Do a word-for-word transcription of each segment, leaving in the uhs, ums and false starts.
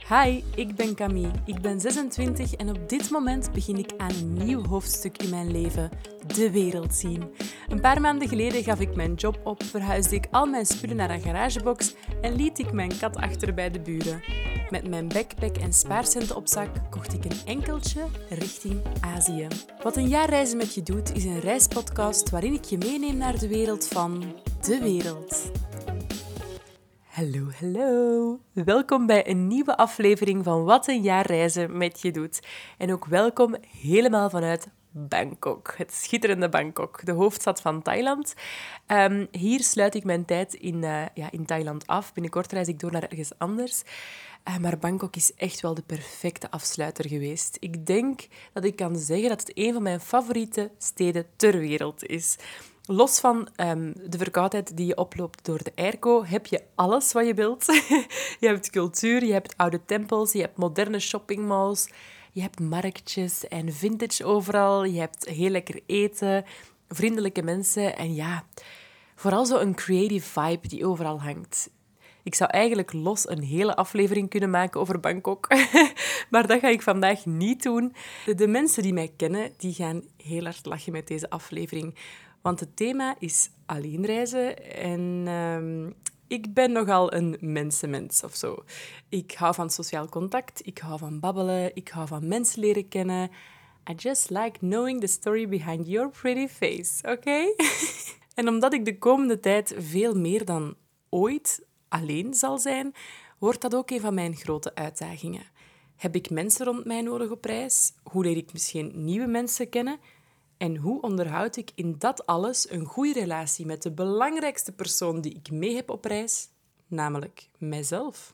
Hi, ik ben Camille. Ik ben zesentwintig en op dit moment begin ik aan een nieuw hoofdstuk in mijn leven. De wereld zien. Een paar maanden geleden gaf ik mijn job op, verhuisde ik al mijn spullen naar een garagebox en liet ik mijn kat achter bij de buren. Met mijn backpack en spaarcenten op zak kocht ik een enkeltje richting Azië. Wat een jaar reizen met je doet is een reispodcast waarin ik je meeneem naar de wereld van de wereld. Hallo, hallo. Welkom bij een nieuwe aflevering van Wat een jaar reizen met je doet. En ook welkom helemaal vanuit Bangkok, het schitterende Bangkok, de hoofdstad van Thailand. Um, hier sluit ik mijn tijd in, uh, ja, in Thailand af. Binnenkort reis ik door naar ergens anders. Uh, maar Bangkok is echt wel de perfecte afsluiter geweest. Ik denk dat ik kan zeggen dat het een van mijn favoriete steden ter wereld is. Los van um, de verkoudheid die je oploopt door de airco, heb je alles wat je wilt. Je hebt cultuur, je hebt oude tempels, je hebt moderne shoppingmalls, je hebt marktjes en vintage overal, je hebt heel lekker eten, vriendelijke mensen en ja, vooral zo een creative vibe die overal hangt. Ik zou eigenlijk los een hele aflevering kunnen maken over Bangkok, maar dat ga ik vandaag niet doen. De, de mensen die mij kennen, die gaan heel hard lachen met deze aflevering. Want het thema is alleen reizen en uh, ik ben nogal een mensenmens of zo. Ik hou van sociaal contact, ik hou van babbelen, ik hou van mensen leren kennen. I just like knowing the story behind your pretty face, oké? Okay? En omdat ik de komende tijd veel meer dan ooit alleen zal zijn, wordt dat ook een van mijn grote uitdagingen. Heb ik mensen rond mij nodig op reis? Hoe leer ik misschien nieuwe mensen kennen? En hoe onderhoud ik in dat alles een goede relatie met de belangrijkste persoon die ik mee heb op reis, namelijk mijzelf?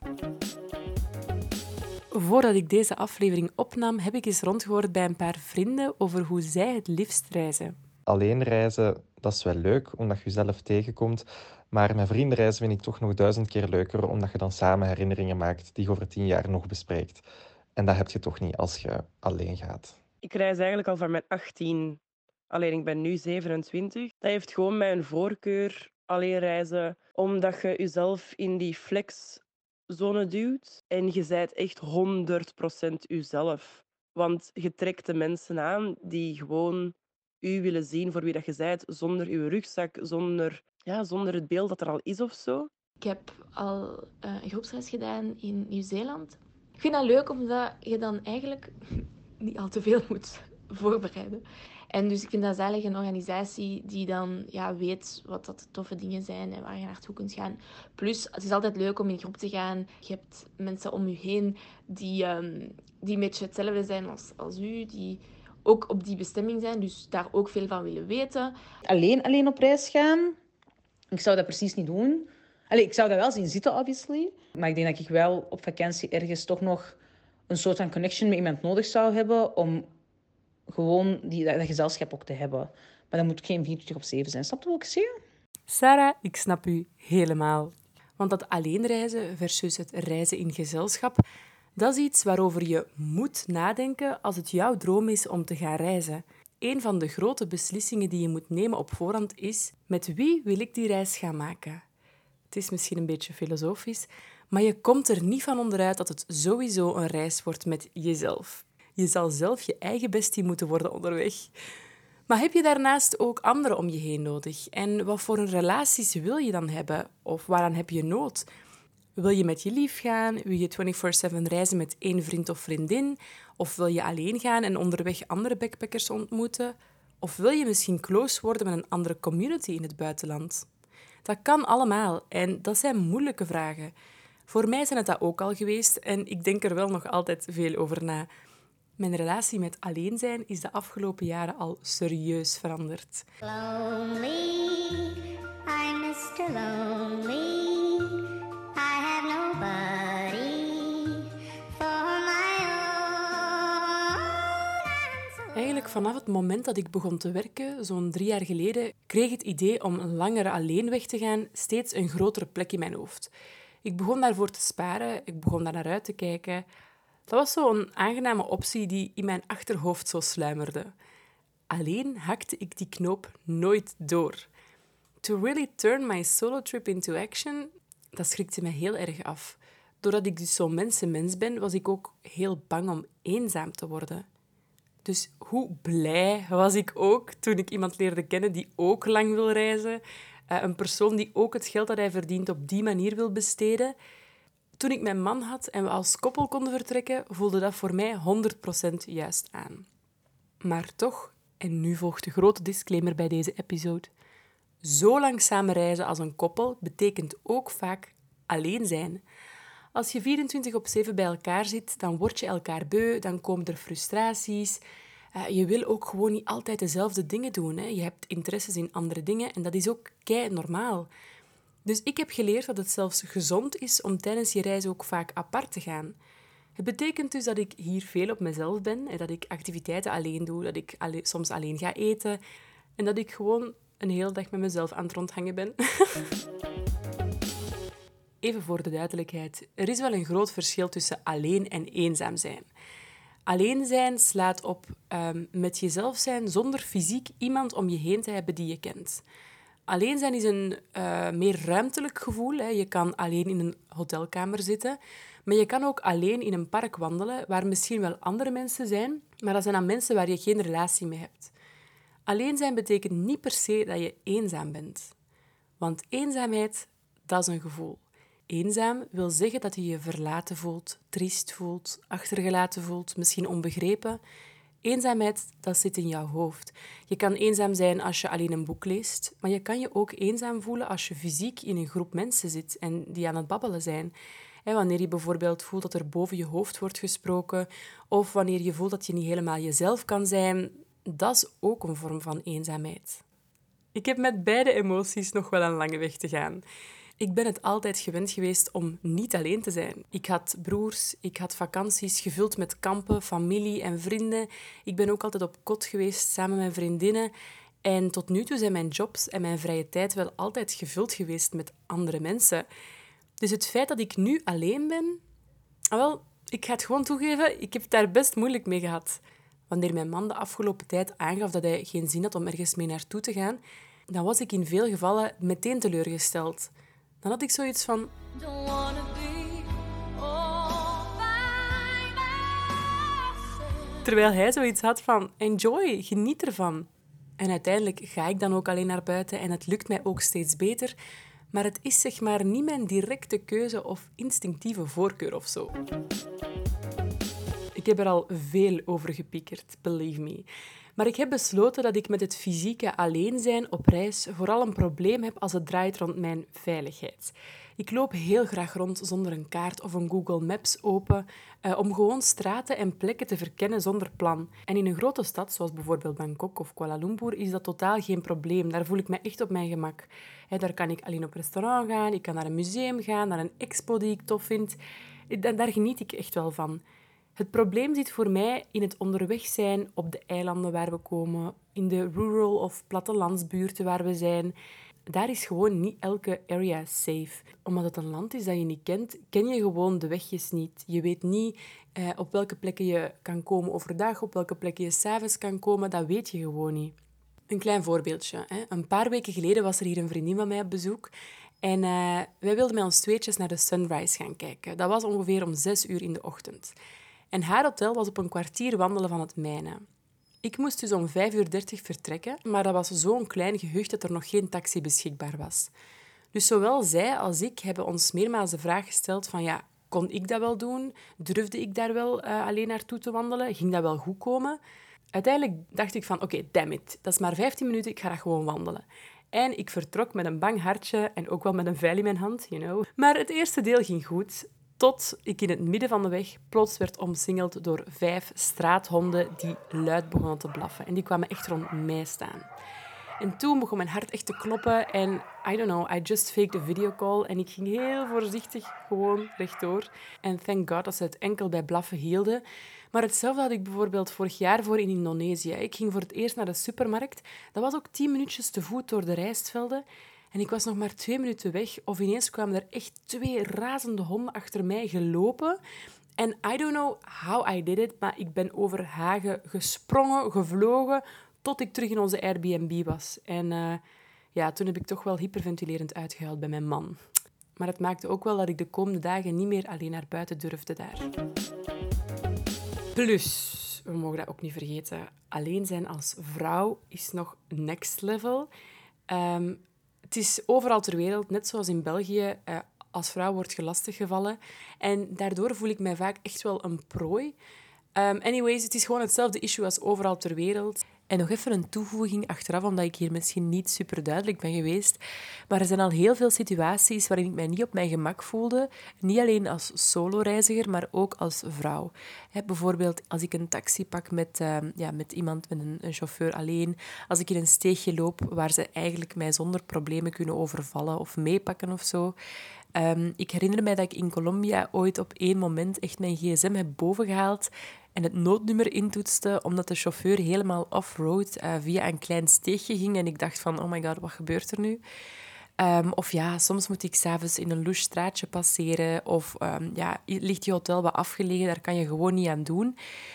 Voordat ik deze aflevering opnam, heb ik eens rondgehoord bij een paar vrienden over hoe zij het liefst reizen. Alleen reizen, dat is wel leuk, omdat je jezelf tegenkomt. Maar met vrienden reizen vind ik toch nog duizend keer leuker, omdat je dan samen herinneringen maakt die je over tien jaar nog bespreekt. En dat heb je toch niet als je alleen gaat. Ik reis eigenlijk al van mijn achttien. Alleen ik ben nu zevenentwintig. Dat heeft gewoon mijn voorkeur, alleen reizen, omdat je jezelf in die flexzone duwt en je bent echt honderd procent jezelf. Want je trekt de mensen aan die gewoon u willen zien voor wie dat je bent, zonder je rugzak, zonder, ja, zonder het beeld dat er al is of zo. Ik heb al uh, een groepsreis gedaan in Nieuw-Zeeland. Ik vind dat leuk omdat je dan eigenlijk niet al te veel moet voorbereiden. En dus ik vind dat eigenlijk een organisatie die dan ja, weet wat dat de toffe dingen zijn en waar je naartoe kunt gaan. Plus, het is altijd leuk om in groep te gaan. Je hebt mensen om je heen die, um, die een beetje hetzelfde zijn als, als u, die ook op die bestemming zijn, dus daar ook veel van willen weten. Alleen, alleen op reis gaan, ik zou dat precies niet doen. Allee, ik zou dat wel zien zitten, obviously. Maar ik denk dat ik wel op vakantie ergens toch nog een soort van connection met iemand nodig zou hebben om gewoon die, dat, dat gezelschap ook te hebben. Maar dat moet geen vierentwintig op zeven zijn. Snap je wat ik zeg? Sarah, ik snap u helemaal. Want dat alleen reizen versus het reizen in gezelschap, dat is iets waarover je moet nadenken als het jouw droom is om te gaan reizen. Een van de grote beslissingen die je moet nemen op voorhand is: met wie wil ik die reis gaan maken? Het is misschien een beetje filosofisch, maar je komt er niet van onderuit dat het sowieso een reis wordt met jezelf. Je zal zelf je eigen bestie moeten worden onderweg. Maar heb je daarnaast ook anderen om je heen nodig? En wat voor een relaties wil je dan hebben? Of waaraan heb je nood? Wil je met je lief gaan? Wil je vierentwintig zeven reizen met één vriend of vriendin? Of wil je alleen gaan en onderweg andere backpackers ontmoeten? Of wil je misschien close worden met een andere community in het buitenland? Dat kan allemaal en dat zijn moeilijke vragen. Voor mij zijn het dat ook al geweest en ik denk er wel nog altijd veel over na. Mijn relatie met alleen zijn is de afgelopen jaren al serieus veranderd. Lonely, I'm mister Lonely. I have nobody for my own. Eigenlijk vanaf het moment dat ik begon te werken, zo'n drie jaar geleden, kreeg het idee om langer alleen weg te gaan steeds een grotere plek in mijn hoofd. Ik begon daarvoor te sparen, ik begon daar naar uit te kijken. Dat was zo'n aangename optie die in mijn achterhoofd zo sluimerde. Alleen hakte ik die knoop nooit door. To really turn my solo trip into action, dat schrikte me heel erg af. doordat ik dus zo'n mensenmens ben, was ik ook heel bang om eenzaam te worden. Dus hoe blij was ik ook toen ik iemand leerde kennen die ook lang wil reizen. Uh, een persoon die ook het geld dat hij verdient op die manier wil besteden. Toen ik mijn man had en we als koppel konden vertrekken, voelde dat voor mij honderd procent juist aan. Maar toch, en nu volgt de grote disclaimer bij deze episode, zo lang samen reizen als een koppel betekent ook vaak alleen zijn. Als je vierentwintig op zeven bij elkaar zit, dan word je elkaar beu, dan komen er frustraties. Uh, je wil ook gewoon niet altijd dezelfde dingen doen. Hè. Je hebt interesses in andere dingen en dat is ook kei normaal. Dus ik heb geleerd dat het zelfs gezond is om tijdens je reis ook vaak apart te gaan. Het betekent dus dat ik hier veel op mezelf ben en dat ik activiteiten alleen doe, dat ik alle- soms alleen ga eten en dat ik gewoon een hele dag met mezelf aan het rondhangen ben. Even voor de duidelijkheid, er is wel een groot verschil tussen alleen en eenzaam zijn. Alleen zijn slaat op um, met jezelf zijn zonder fysiek iemand om je heen te hebben die je kent. Alleen zijn is een uh, meer ruimtelijk gevoel. Hè. Je kan alleen in een hotelkamer zitten, maar je kan ook alleen in een park wandelen waar misschien wel andere mensen zijn, maar dat zijn dan mensen waar je geen relatie mee hebt. Alleen zijn betekent niet per se dat je eenzaam bent. Want eenzaamheid, dat is een gevoel. Eenzaam wil zeggen dat je je verlaten voelt, triest voelt, achtergelaten voelt, misschien onbegrepen. Eenzaamheid, dat zit in jouw hoofd. Je kan eenzaam zijn als je alleen een boek leest, maar je kan je ook eenzaam voelen als je fysiek in een groep mensen zit en die aan het babbelen zijn. En wanneer je bijvoorbeeld voelt dat er boven je hoofd wordt gesproken, of wanneer je voelt dat je niet helemaal jezelf kan zijn, dat is ook een vorm van eenzaamheid. Ik heb met beide emoties nog wel een lange weg te gaan. Ik ben het altijd gewend geweest om niet alleen te zijn. Ik had broers, ik had vakanties gevuld met kampen, familie en vrienden. Ik ben ook altijd op kot geweest samen met vriendinnen. En tot nu toe zijn mijn jobs en mijn vrije tijd wel altijd gevuld geweest met andere mensen. Dus het feit dat ik nu alleen ben... Wel, ik ga het gewoon toegeven, ik heb het daar best moeilijk mee gehad. Wanneer mijn man de afgelopen tijd aangaf dat hij geen zin had om ergens mee naartoe te gaan, dan was ik in veel gevallen meteen teleurgesteld. Dan had ik zoiets van... Terwijl hij zoiets had van... Enjoy, geniet ervan. En uiteindelijk ga ik dan ook alleen naar buiten en het lukt mij ook steeds beter. Maar het is zeg maar niet mijn directe keuze of instinctieve voorkeur of zo. Ik heb er al veel over gepiekerd, believe me. Maar ik heb besloten dat ik met het fysieke alleen zijn op reis vooral een probleem heb als het draait rond mijn veiligheid. Ik loop heel graag rond zonder een kaart of een Google Maps open, uh, om gewoon straten en plekken te verkennen zonder plan. En in een grote stad, zoals bijvoorbeeld Bangkok of Kuala Lumpur, is dat totaal geen probleem. Daar voel ik me echt op mijn gemak. He, daar kan ik alleen op restaurant gaan, ik kan naar een museum gaan, naar een expo die ik tof vind. En daar geniet ik echt wel van. Het probleem zit voor mij in het onderweg zijn op de eilanden waar we komen, in de rural of plattelandsbuurten waar we zijn. Daar is gewoon niet elke area safe. Omdat het een land is dat je niet kent, ken je gewoon de wegjes niet. Je weet niet eh, op welke plekken je kan komen overdag, op welke plekken je 's avonds kan komen. Dat weet je gewoon niet. Een klein voorbeeldje. Hè. Een paar weken geleden was er hier een vriendin van mij op bezoek. En uh, wij wilden met ons tweetjes naar de sunrise gaan kijken. Dat was ongeveer om zes uur in de ochtend. En haar hotel was op een kwartier wandelen van het mijne. Ik moest dus om vijf uur dertig vertrekken, maar dat was zo'n klein gehucht dat er nog geen taxi beschikbaar was. Dus zowel zij als ik hebben ons meermaals de vraag gesteld van ja, kon ik dat wel doen? Durfde ik daar wel uh, alleen naartoe te wandelen? Ging dat wel goed komen? Uiteindelijk dacht ik van oké, okay, damn it, dat is maar vijftien minuten, ik ga dat gewoon wandelen. En ik vertrok met een bang hartje en ook wel met een veil in mijn hand, you know. Maar het eerste deel ging goed. Tot ik in het midden van de weg plots werd omsingeld door vijf straathonden die luid begonnen te blaffen. En die kwamen echt rond mij staan. En toen begon mijn hart echt te kloppen en I don't know, I just faked a videocall. En ik ging heel voorzichtig gewoon rechtdoor. En thank God dat ze het enkel bij blaffen hielden. Maar hetzelfde had ik bijvoorbeeld vorig jaar voor in Indonesië. Ik ging voor het eerst naar de supermarkt. Dat was ook tien minuutjes te voet door de rijstvelden. En ik was nog maar twee minuten weg of ineens kwamen er echt twee razende honden achter mij gelopen. En I don't know how I did it, maar ik ben over hagen gesprongen, gevlogen, tot ik terug in onze Airbnb was. En uh, ja, toen heb ik toch wel hyperventilerend uitgehuild bij mijn man. Maar het maakte ook wel dat ik de komende dagen niet meer alleen naar buiten durfde daar. Plus, we mogen dat ook niet vergeten, alleen zijn als vrouw is nog next level. Um, het is overal ter wereld, net zoals in België, uh, als vrouw wordt je lastiggevallen. En daardoor voel ik mij vaak echt wel een prooi. Um, anyways, het is gewoon hetzelfde issue als overal ter wereld. En nog even een toevoeging achteraf, omdat ik hier misschien niet super duidelijk ben geweest. Maar er zijn al heel veel situaties waarin ik mij niet op mijn gemak voelde. Niet alleen als solo-reiziger, maar ook als vrouw. He, bijvoorbeeld als ik een taxi pak met, uh, ja, met iemand, met een, een chauffeur alleen. Als ik in een steegje loop waar ze eigenlijk mij zonder problemen kunnen overvallen of meepakken of zo. Um, ik herinner mij dat ik in Colombia ooit op één moment echt mijn gsm heb bovengehaald en het noodnummer intoetste, omdat de chauffeur helemaal off-road uh, via een klein steegje ging. En ik dacht van, oh my god, wat gebeurt er nu? Um, of ja, soms moet ik 's avonds in een louche straatje passeren. Of um, ja, ligt je hotel wat afgelegen, daar kan je gewoon niet aan doen.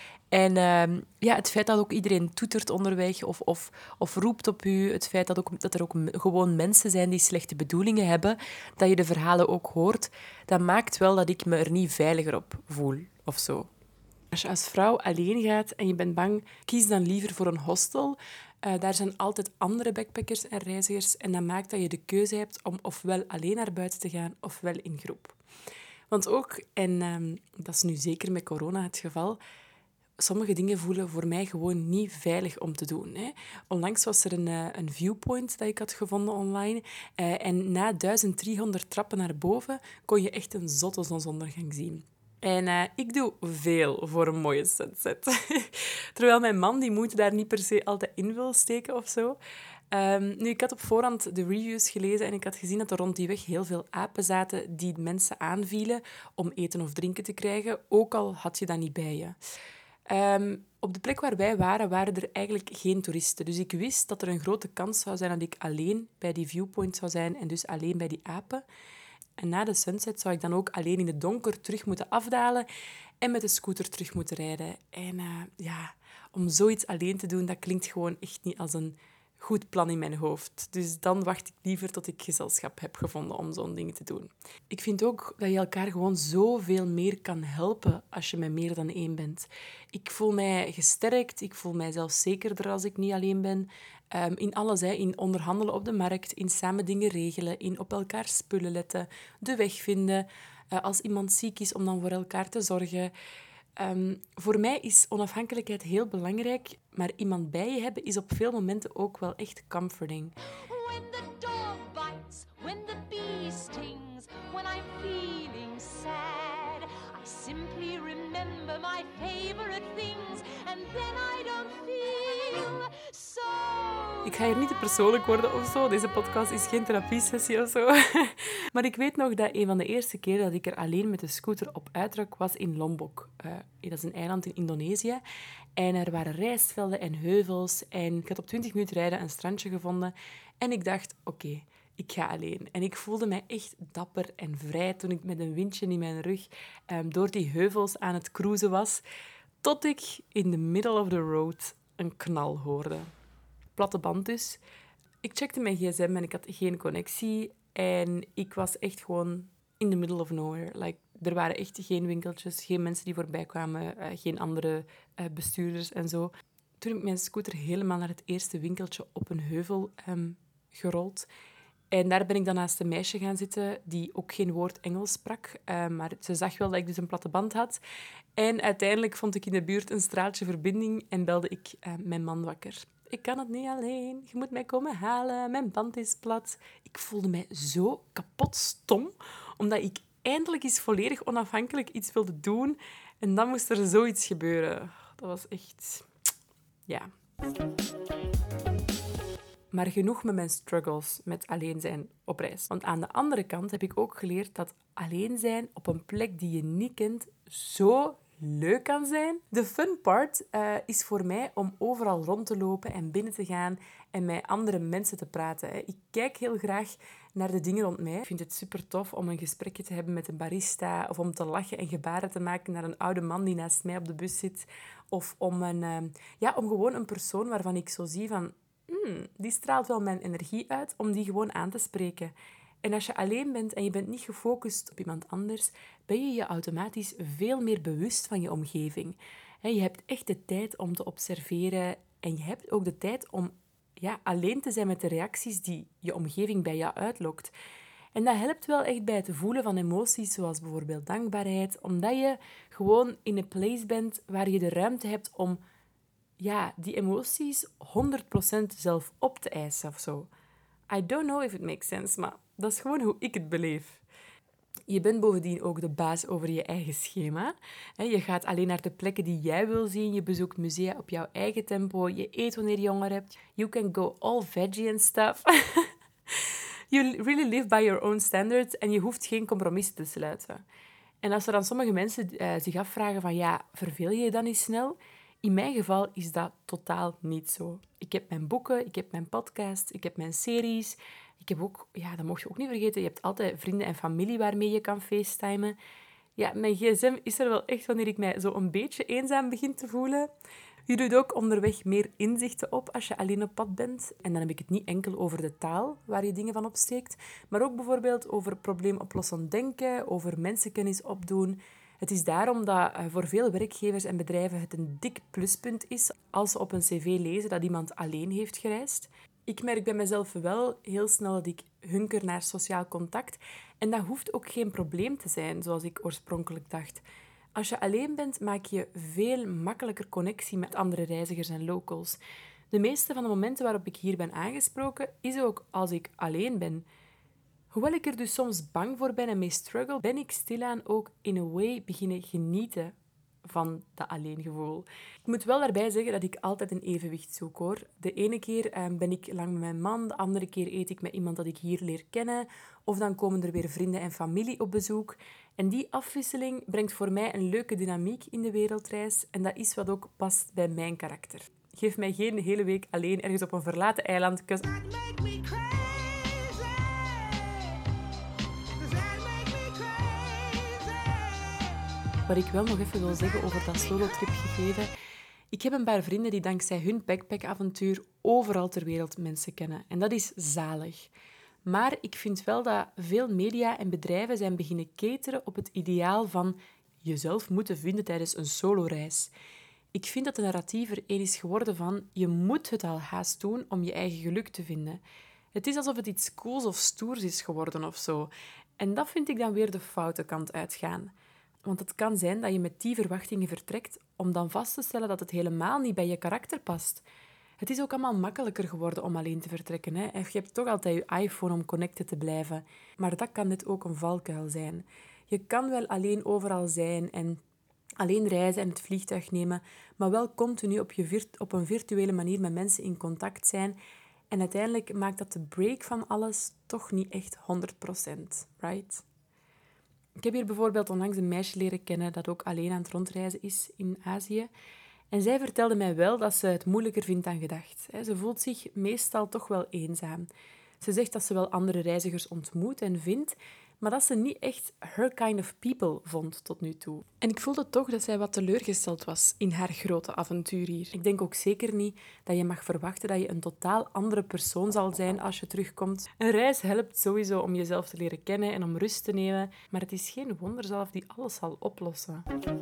En uh, ja, het feit dat ook iedereen toetert onderweg of, of, of roept op u, het feit dat, ook, dat er ook gewoon mensen zijn die slechte bedoelingen hebben, dat je de verhalen ook hoort, dat maakt wel dat ik me er niet veiliger op voel of zo. Als je als vrouw alleen gaat en je bent bang, kies dan liever voor een hostel. Uh, daar zijn altijd andere backpackers en reizigers en dat maakt dat je de keuze hebt om ofwel alleen naar buiten te gaan ofwel in groep. Want ook, en uh, dat is nu zeker met corona het geval, sommige dingen voelen voor mij gewoon niet veilig om te doen. Hè. Onlangs was er een, uh, een viewpoint dat ik had gevonden online. Uh, en na duizend driehonderd trappen naar boven kon je echt een zotte zonsondergang zien. En uh, ik doe veel voor een mooie sunset. Terwijl mijn man die moeite daar niet per se altijd in wil steken of zo. Um, nu, ik had op voorhand de reviews gelezen en ik had gezien dat er rond die weg heel veel apen zaten die mensen aanvielen om eten of drinken te krijgen, ook al had je dat niet bij je. Um, op de plek waar wij waren, waren er eigenlijk geen toeristen. Dus ik wist dat er een grote kans zou zijn dat ik alleen bij die viewpoint zou zijn en dus alleen bij die apen. En na de sunset zou ik dan ook alleen in het donker terug moeten afdalen en met de scooter terug moeten rijden. En uh, ja, om zoiets alleen te doen, dat klinkt gewoon echt niet als een goed plan in mijn hoofd. Dus dan wacht ik liever tot ik gezelschap heb gevonden om zo'n ding te doen. Ik vind ook dat je elkaar gewoon zoveel meer kan helpen als je met meer dan één bent. Ik voel mij gesterkt, ik voel mij zelfzekerder als ik niet alleen ben. Um, in alles, hè. In onderhandelen op de markt, in samen dingen regelen, in op elkaar spullen letten, de weg vinden. Uh, als iemand ziek is, om dan voor elkaar te zorgen. Um, voor mij is onafhankelijkheid heel belangrijk, maar iemand bij je hebben is op veel momenten ook wel echt comforting. When the dog bites, when the bee stings, when I'm feeling sad, I simply remember my favorite things and then I don't feel so. Ik ga hier niet te persoonlijk worden of zo. Deze podcast is geen therapiesessie of zo. Maar ik weet nog dat een van de eerste keren dat ik er alleen met de scooter op uittrok was in Lombok. Uh, dat is een eiland in Indonesië. En er waren rijstvelden en heuvels. En ik had op twintig minuten rijden een strandje gevonden. En ik dacht, oké, okay, ik ga alleen. En ik voelde mij echt dapper en vrij toen ik met een windje in mijn rug um, door die heuvels aan het cruisen was. Tot ik in the middle of the road een knal hoorde. Platte band dus. Ik checkte mijn gsm en ik had geen connectie. En ik was echt gewoon in the middle of nowhere. Like, er waren echt geen winkeltjes, geen mensen die voorbij kwamen, uh, geen andere uh, bestuurders en zo. Toen heb ik mijn scooter helemaal naar het eerste winkeltje op een heuvel um, gerold. En daar ben ik dan naast een meisje gaan zitten die ook geen woord Engels sprak. Uh, maar ze zag wel dat ik dus een platte band had. En uiteindelijk vond ik in de buurt een straaltje verbinding en belde ik uh, mijn man wakker. Ik kan het niet alleen, je moet mij komen halen, mijn band is plat. Ik voelde mij zo kapot stom, omdat ik eindelijk eens volledig onafhankelijk iets wilde doen. En dan moest er zoiets gebeuren. Dat was echt... Ja. Maar genoeg met mijn struggles met alleen zijn op reis. Want aan de andere kant heb ik ook geleerd dat alleen zijn op een plek die je niet kent zo leuk kan zijn. De fun part uh, is voor mij om overal rond te lopen en binnen te gaan en met andere mensen te praten. Hè. Ik kijk heel graag naar de dingen rond mij. Ik vind het super tof om een gesprekje te hebben met een barista of om te lachen en gebaren te maken naar een oude man die naast mij op de bus zit. Of om, een, uh, ja, om gewoon een persoon waarvan ik zo zie van... Hmm, die straalt wel mijn energie uit, om die gewoon aan te spreken. En als je alleen bent en je bent niet gefocust op iemand anders, ben je je automatisch veel meer bewust van je omgeving. Je hebt echt de tijd om te observeren en je hebt ook de tijd om ja, alleen te zijn met de reacties die je omgeving bij jou uitlokt. En dat helpt wel echt bij het voelen van emoties, zoals bijvoorbeeld dankbaarheid, omdat je gewoon in een place bent waar je de ruimte hebt om ja, die emoties honderd procent zelf op te eisen of zo. I don't know if it makes sense, maar dat is gewoon hoe ik het beleef. Je bent bovendien ook de baas over je eigen schema. Je gaat alleen naar de plekken die jij wil zien. Je bezoekt musea op jouw eigen tempo. Je eet wanneer je honger hebt. You can go all veggie and stuff. You really live by your own standards en je hoeft geen compromissen te sluiten. En als er dan sommige mensen uh, zich afvragen van ja, verveel je je dan niet snel? In mijn geval is dat totaal niet zo. Ik heb mijn boeken, ik heb mijn podcast, ik heb mijn series. Ik heb ook, ja, dat mocht je ook niet vergeten, je hebt altijd vrienden en familie waarmee je kan facetimen. Ja, mijn gsm is er wel echt wanneer ik mij zo een beetje eenzaam begin te voelen. Je doet ook onderweg meer inzichten op als je alleen op pad bent. En dan heb ik het niet enkel over de taal, waar je dingen van opsteekt, maar ook bijvoorbeeld over probleemoplossend denken, over mensenkennis opdoen. Het is daarom dat voor veel werkgevers en bedrijven het een dik pluspunt is als ze op een cv lezen dat iemand alleen heeft gereisd. Ik merk bij mezelf wel heel snel dat ik hunker naar sociaal contact. En dat hoeft ook geen probleem te zijn, zoals ik oorspronkelijk dacht. Als je alleen bent, maak je veel makkelijker connectie met andere reizigers en locals. De meeste van de momenten waarop ik hier ben aangesproken, is ook als ik alleen ben. Hoewel ik er dus soms bang voor ben en mee struggle, ben ik stilaan ook in a way beginnen genieten van dat alleengevoel. Ik moet wel daarbij zeggen dat ik altijd een evenwicht zoek, hoor. De ene keer eh, ben ik lang met mijn man, de andere keer eet ik met iemand dat ik hier leer kennen, of dan komen er weer vrienden en familie op bezoek. En die afwisseling brengt voor mij een leuke dynamiek in de wereldreis en dat is wat ook past bij mijn karakter. Geef mij geen hele week alleen ergens op een verlaten eiland, 'cause wat ik wel nog even wil zeggen over dat solotrip gegeven. Ik heb een paar vrienden die dankzij hun backpackavontuur overal ter wereld mensen kennen. En dat is zalig. Maar ik vind wel dat veel media en bedrijven zijn beginnen cateren op het ideaal van jezelf moeten vinden tijdens een soloreis. Ik vind dat de narratief er een is geworden van je moet het al haast doen om je eigen geluk te vinden. Het is alsof het iets cools of stoers is geworden of zo. En dat vind ik dan weer de foute kant uitgaan. Want het kan zijn dat je met die verwachtingen vertrekt om dan vast te stellen dat het helemaal niet bij je karakter past. Het is ook allemaal makkelijker geworden om alleen te vertrekken, hè? Je hebt toch altijd je iPhone om connected te blijven. Maar dat kan net ook een valkuil zijn. Je kan wel alleen overal zijn en alleen reizen en het vliegtuig nemen, maar wel continu op, je virt- op een virtuele manier met mensen in contact zijn. En uiteindelijk maakt dat de break van alles toch niet echt honderd procent, right? Ik heb hier bijvoorbeeld onlangs een meisje leren kennen dat ook alleen aan het rondreizen is in Azië. En zij vertelde mij wel dat ze het moeilijker vindt dan gedacht. Ze voelt zich meestal toch wel eenzaam. Ze zegt dat ze wel andere reizigers ontmoet en vindt, maar dat ze niet echt her kind of people vond tot nu toe. En ik voelde toch dat zij wat teleurgesteld was in haar grote avontuur hier. Ik denk ook zeker niet dat je mag verwachten dat je een totaal andere persoon zal zijn als je terugkomt. Een reis helpt sowieso om jezelf te leren kennen en om rust te nemen, maar het is geen wonderzalf die alles zal oplossen.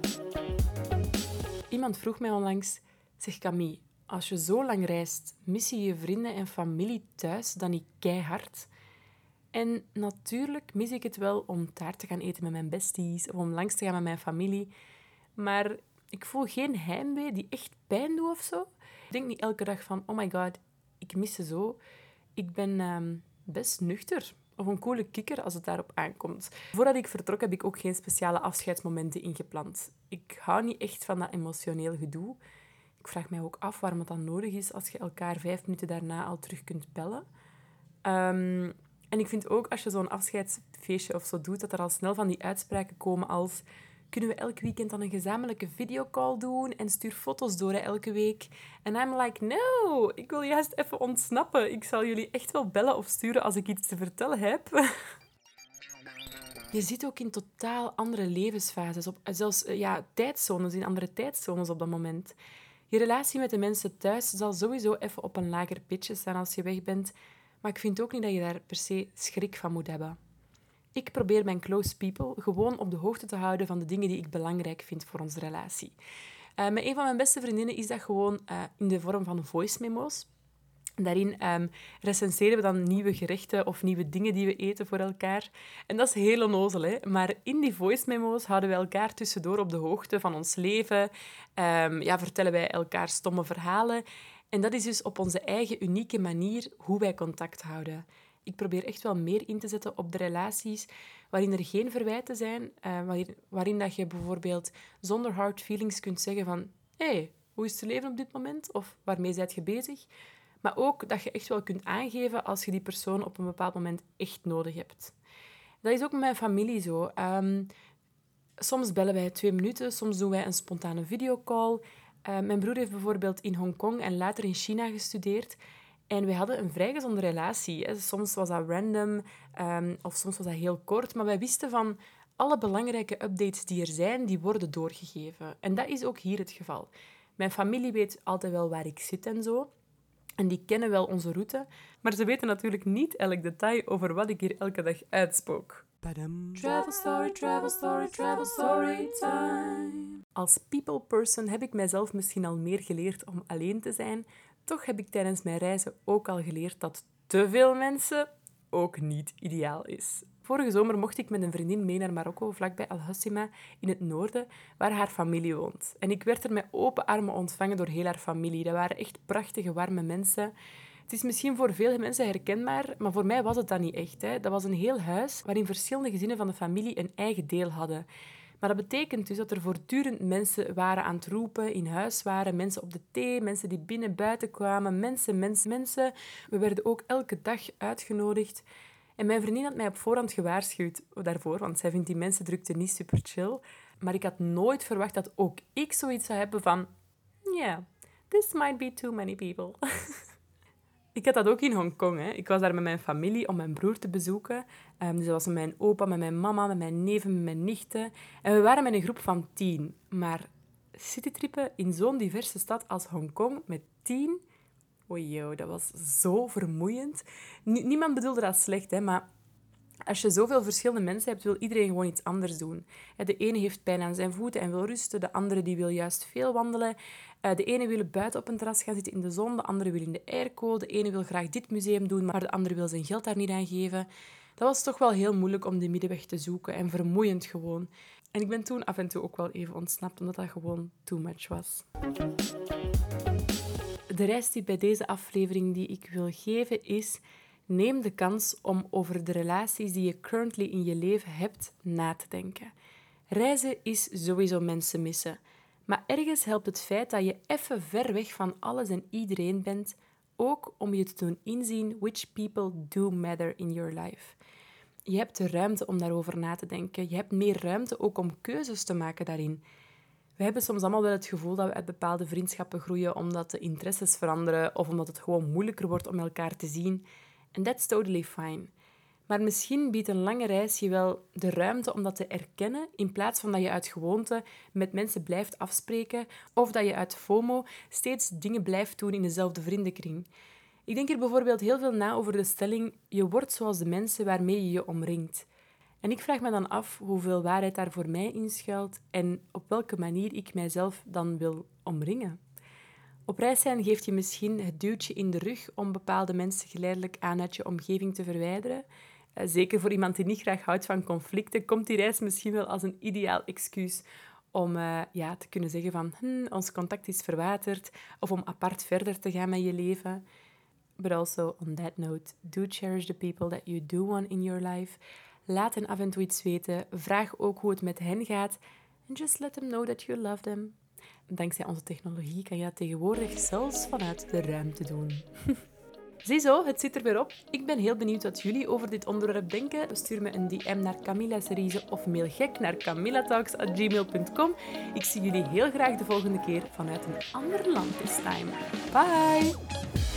Iemand vroeg mij onlangs, zeg Camille, als je zo lang reist, mis je je vrienden en familie thuis dan niet keihard? En natuurlijk mis ik het wel om taart te gaan eten met mijn besties of om langs te gaan met mijn familie. Maar ik voel geen heimwee die echt pijn doet of zo. Ik denk niet elke dag van, oh my god, ik mis ze zo. Ik ben um, best nuchter of een coole kikker als het daarop aankomt. Voordat ik vertrok heb ik ook geen speciale afscheidsmomenten ingepland. Ik hou niet echt van dat emotioneel gedoe. Ik vraag mij ook af waarom het dan nodig is als je elkaar vijf minuten daarna al terug kunt bellen. Um, En ik vind ook, als je zo'n afscheidsfeestje of zo doet, dat er al snel van die uitspraken komen als kunnen we elk weekend dan een gezamenlijke videocall doen en stuur foto's door hè, elke week. En I'm like, no, ik wil juist even ontsnappen. Ik zal jullie echt wel bellen of sturen als ik iets te vertellen heb. Je zit ook in totaal andere levensfases, op, zelfs ja, tijdzones, in andere tijdzones op dat moment. Je relatie met de mensen thuis zal sowieso even op een lager pitje staan als je weg bent. Maar ik vind ook niet dat je daar per se schrik van moet hebben. Ik probeer mijn close people gewoon op de hoogte te houden van de dingen die ik belangrijk vind voor onze relatie. Uh, met een van mijn beste vriendinnen is dat gewoon uh, in de vorm van voice memo's. Daarin um, recenseren we dan nieuwe gerechten of nieuwe dingen die we eten voor elkaar. En dat is heel onnozel, hè? Maar in die voice memo's houden we elkaar tussendoor op de hoogte van ons leven. Um, ja, vertellen wij elkaar stomme verhalen. En dat is dus op onze eigen unieke manier hoe wij contact houden. Ik probeer echt wel meer in te zetten op de relaties waarin er geen verwijten zijn, uh, waarin, waarin dat je bijvoorbeeld zonder hard feelings kunt zeggen van hé, hey, hoe is het leven op dit moment? Of waarmee ben je bezig? Maar ook dat je echt wel kunt aangeven als je die persoon op een bepaald moment echt nodig hebt. Dat is ook met mijn familie zo. Um, soms bellen wij twee minuten, soms doen wij een spontane videocall. Uh, mijn broer heeft bijvoorbeeld in Hongkong en later in China gestudeerd. En we hadden een vrij gezonde relatie. Hè. Soms was dat random, um, of soms was dat heel kort. Maar wij wisten van alle belangrijke updates die er zijn, die worden doorgegeven. En dat is ook hier het geval. Mijn familie weet altijd wel waar ik zit en zo. En die kennen wel onze route. Maar ze weten natuurlijk niet elk detail over wat ik hier elke dag uitspook. Travel story, travel story, travel story time. Als people person heb ik mijzelf misschien al meer geleerd om alleen te zijn. Toch heb ik tijdens mijn reizen ook al geleerd dat te veel mensen ook niet ideaal is. Vorige zomer mocht ik met een vriendin mee naar Marokko, vlakbij Al Hoceima, in het noorden, waar haar familie woont. En ik werd er met open armen ontvangen door heel haar familie. Dat waren echt prachtige, warme mensen. Het is misschien voor veel mensen herkenbaar, maar voor mij was het dat niet echt. Hè. Dat was een heel huis waarin verschillende gezinnen van de familie een eigen deel hadden. Maar dat betekent dus dat er voortdurend mensen waren aan het roepen, in huis waren, mensen op de thee, mensen die binnen buiten kwamen, mensen, mensen, mensen. We werden ook elke dag uitgenodigd. En mijn vriendin had mij op voorhand gewaarschuwd daarvoor, want zij vindt die mensen drukte niet super chill. Maar ik had nooit verwacht dat ook ik zoiets zou hebben van yeah, this might be too many people. Ik had dat ook in Hongkong. Hè. Ik was daar met mijn familie om mijn broer te bezoeken. Um, dus dat was met mijn opa, met mijn mama, met mijn neven, met mijn nichten. En we waren met een groep van tien. Maar citytrippen in zo'n diverse stad als Hongkong met tien... Oei, joh, dat was zo vermoeiend. N- niemand bedoelde dat slecht, hè, maar als je zoveel verschillende mensen hebt, wil iedereen gewoon iets anders doen. De ene heeft pijn aan zijn voeten en wil rusten. De andere die wil juist veel wandelen. De ene wil buiten op een terras gaan zitten in de zon. De andere wil in de airco. De ene wil graag dit museum doen, maar de andere wil zijn geld daar niet aan geven. Dat was toch wel heel moeilijk om die middenweg te zoeken en vermoeiend gewoon. En ik ben toen af en toe ook wel even ontsnapt, omdat dat gewoon too much was. De reistip bij deze aflevering die ik wil geven is: neem de kans om over de relaties die je currently in je leven hebt na te denken. Reizen is sowieso mensen missen. Maar ergens helpt het feit dat je even ver weg van alles en iedereen bent, ook om je te doen inzien which people do matter in your life. Je hebt de ruimte om daarover na te denken. Je hebt meer ruimte ook om keuzes te maken daarin. We hebben soms allemaal wel het gevoel dat we uit bepaalde vriendschappen groeien omdat de interesses veranderen of omdat het gewoon moeilijker wordt om elkaar te zien. En that's totally fine. Maar misschien biedt een lange reis je wel de ruimte om dat te erkennen, in plaats van dat je uit gewoonte met mensen blijft afspreken of dat je uit FOMO steeds dingen blijft doen in dezelfde vriendenkring. Ik denk er bijvoorbeeld heel veel na over de stelling: je wordt zoals de mensen waarmee je je omringt. En ik vraag me dan af hoeveel waarheid daar voor mij in schuilt en op welke manier ik mijzelf dan wil omringen. Op reis zijn geeft je misschien het duwtje in de rug om bepaalde mensen geleidelijk aan uit je omgeving te verwijderen. Zeker voor iemand die niet graag houdt van conflicten, komt die reis misschien wel als een ideaal excuus om uh, ja, te kunnen zeggen van hm, ons contact is verwaterd, of om apart verder te gaan met je leven. But also, on that note, do cherish the people that you do want in your life. Laat hen af en toe iets weten. Vraag ook hoe het met hen gaat. And just let them know that you love them. Dankzij onze technologie kan je dat tegenwoordig zelfs vanuit de ruimte doen. Ziezo, het zit er weer op. Ik ben heel benieuwd wat jullie over dit onderwerp denken. Stuur me een D M naar Camilla Cerise of mail gek naar camillatalks at gmail dot com. Ik zie jullie heel graag de volgende keer vanuit een ander land this time. Bye!